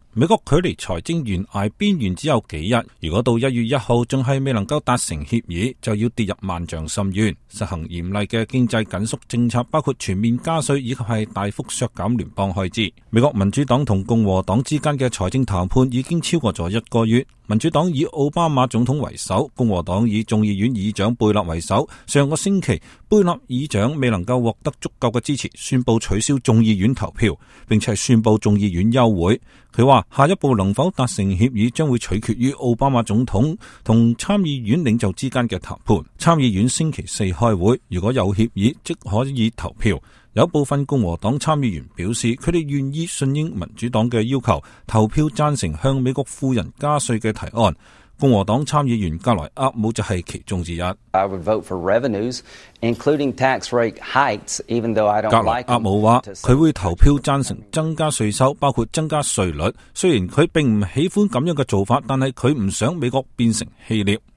美國距離財政懸崖邊緣只有幾日，如果到1月1號仲係未能夠達成協議，就要跌入萬丈深淵。實行嚴厲嘅經濟緊縮政策，包括全面加稅以及係大幅削減聯邦開支。美國民主黨同共和黨之間嘅財政談判已經超過咗1個月。民主黨以奧巴馬總統為首，共和黨以眾議院議長貝納為首。上個星期，貝納議長未能夠獲得足夠嘅支持，宣布取消眾議院投票，並且宣布眾議院休會。佢話下一步能否達成協議將會取決於奧巴馬總統同參議院領袖之間嘅談判。參議院星期4開會，如果有協議，即可以投票。有部分共和黨參議員表示，佢哋願意順應民主黨嘅要求，投票贊成向美國富人加稅嘅提案。共和黨參議員格萊厄姆就係其中之一。格萊厄姆話，佢會投票贊成增加稅收，包括增加稅率。雖然佢並唔喜歡咁樣嘅做法，但係佢唔想美國變成希臘。